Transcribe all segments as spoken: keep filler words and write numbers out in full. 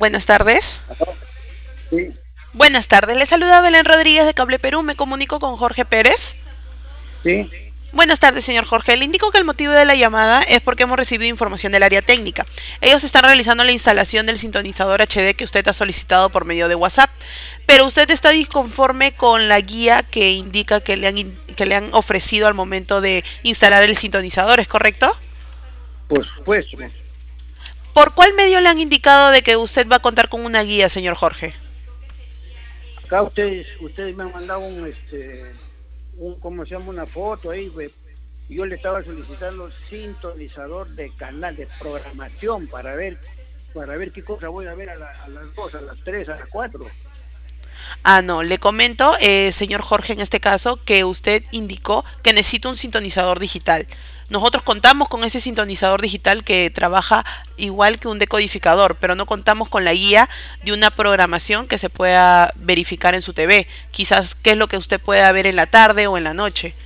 Buenas tardes. Sí, Buenas tardes, le saluda Belén Rodríguez de Cable Perú, me comunico con Jorge Pérez. sí. Buenas tardes, señor Jorge. Le indico que el motivo de la llamada es porque hemos recibido información del área técnica. Ellos están realizando la instalación del sintonizador H D que usted ha solicitado por medio de WhatsApp, pero usted está disconforme con la guía que indica que le han, que le han ofrecido al momento de instalar el sintonizador, ¿es correcto? Por supuesto. ¿Por cuál medio le han indicado de que usted va a contar con una guía, señor Jorge? Acá ustedes, ustedes me han mandado un, este, un, ¿cómo se llama? Una foto ahí, pues. Y yo le estaba solicitando sintonizador de canal de programación para ver, para ver qué cosa voy a ver a, la, a las dos, a las tres, a las cuatro. Ah, no, le comento, eh, señor Jorge, en este caso, que usted indicó que necesita un sintonizador digital. Nosotros contamos con ese sintonizador digital que trabaja igual que un decodificador, pero no contamos con la guía de una programación que se pueda verificar en su T V. Quizás qué es lo que usted pueda ver en la tarde o en la noche.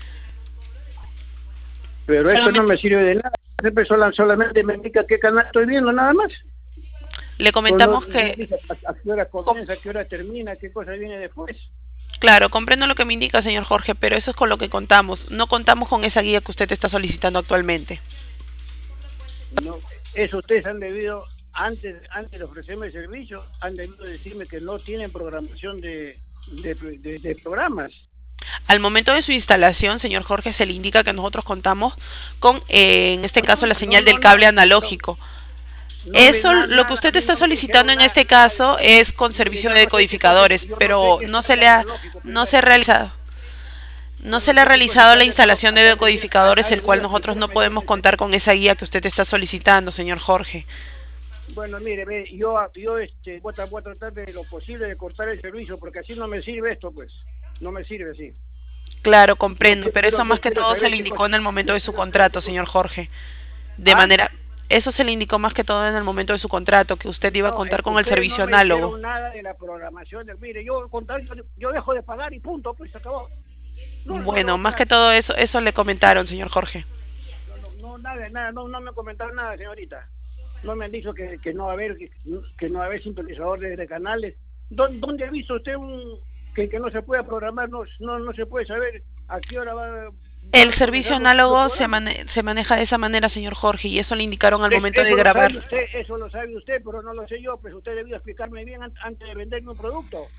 Pero eso no me sirve de nada. Siempre sola- solamente me indica qué canal estoy viendo, nada más. Le Pues no, comentamos no que, dice a, a qué hora comienza, a qué hora termina, qué cosa viene después. claro, comprendo lo que me indica, señor Jorge, pero eso es con lo que contamos. No contamos con esa guía que usted está solicitando actualmente. No, eso ustedes han debido, antes, antes de ofrecerme el servicio, han debido decirme que no tienen programación de, de, de, de programas. Al momento de su instalación, señor Jorge, se le indica que nosotros contamos con, eh, en este caso, la No, señal no, del no, cable no, analógico. no me, Eso, nada, lo que nada, a usted mí está no me dijeron solicitando en nada, este nada, caso es con mire, servicio yo de no sé qué cosa, decodificadores, yo no sé pero qué es no un se cable le ha, analógico, no se ha primero. realizado. No Yo se no le ha sé qué cosa es realizado la cable instalación analógico, de acá le voy, a, decodificadores, acá le el voy cual a nosotros explicar no mejor podemos entonces. contar con esa guía que usted está solicitando, señor Jorge. Bueno, mire, ve, yo, yo este, voy a, voy a tratar de lo posible de cortar el servicio, porque así no me sirve esto, pues, no me sirve así. Claro, Yo, comprendo, qui- pero quiero, eso más yo que quiero todo se saber le qué indicó cosa, en el momento yo de su quiero saber qué contrato, cosa. señor Jorge. De ¿Ah? manera, eso se le indicó más que todo en el momento de su contrato, que usted iba a No, contar es que con el ustedes no servicio me análogo. dijeron nada de la programación. De, mire, yo con tal, yo, yo dejo de pagar y punto, pues se acabó. No, no le voy Bueno, a más que pagar. todo eso, eso le comentaron, señor Jorge. No, no, no, nada, nada, no, no me comentaron nada, señorita. No me han dicho que, que no va a haber, que, que no va a haber sintonizador de, de canales. ¿Dó- ¿Dónde ha visto usted un, que, que no se pueda programar, no, no, no se puede saber a qué hora va, van El a servicio comenzar los, los análogo se, programas? mane se maneja de esa manera, señor Jorge, y eso le indicaron al Es- momento de eso lo grabar. sabe usted, eso lo sabe usted, pero no lo sé yo, pues usted debió explicarme bien an- antes de venderme un producto.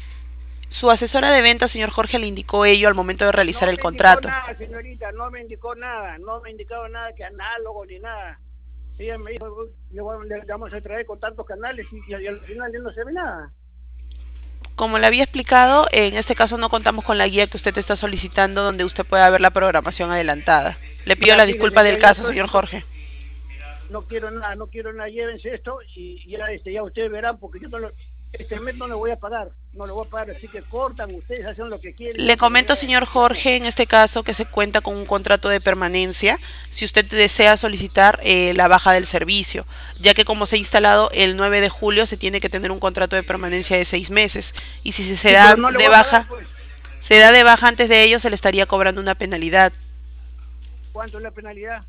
Su asesora de ventas, señor Jorge, le indicó ello al momento de realizar No el me indicó contrato. nada, señorita, no me indicó nada, no me ha indicado nada que análogo ni nada. Ella me dijo, le vamos le vamos a traer con tantos canales y, y al final ya no se ve nada. Como le había explicado, en este caso no contamos con la guía que usted está solicitando donde usted pueda ver la programación adelantada. Le pido Ya, la fíjese, disculpa ya, del ya, caso, entonces, señor Jorge. no quiero nada, no quiero nada, llévense esto y ya, este, ya ustedes verán, porque yo no lo, este mes no le voy a pagar, no le voy a pagar, así que cortan, ustedes hacen lo que quieren, Le yo no le voy comento, a señor decir nada. Jorge, en este caso que se cuenta con un contrato de permanencia si usted desea solicitar eh, la baja del servicio, ya que como se ha instalado el nueve de julio se tiene que tener un contrato de permanencia de seis meses y si se Sí, da pero no le de voy a pagar, baja, pues. se da de baja antes de ello, se le estaría cobrando una penalidad. ¿Cuánto es la penalidad?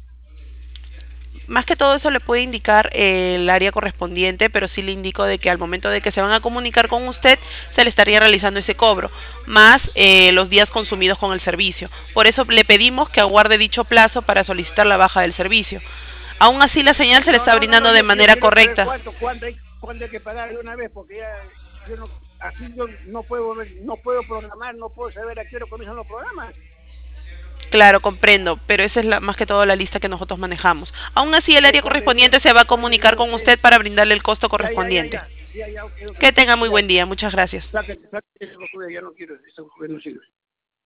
Más que todo eso le puede indicar eh, el área correspondiente, pero sí le indico de que al momento de que se van a comunicar con usted, se le estaría realizando ese cobro, más eh, los días consumidos con el servicio. Por eso le pedimos que aguarde dicho plazo para solicitar la baja del servicio. Aún así la señal se le No, está no, no, no, brindando de yo, yo manera quiero saber correcta. cuánto, cuánto hay, cuánto hay que pagar de una vez, porque ya, yo no, así yo no puedo ver, no puedo programar, no puedo saber a qué hora comienzan los programas. Claro, comprendo, pero esa es la, más que todo la lista que nosotros manejamos. Aún así el Es área cuando le correspondiente digo, se va a es cuando le comunicar digo a con usted, usted para brindarle el costo ya, ya, ya, correspondiente. ya, ya, ya, ok, ok, Que tenga muy ya, buen día, muchas gracias. sáquete, sáquete, ya no quiero, esa mujer no sirve.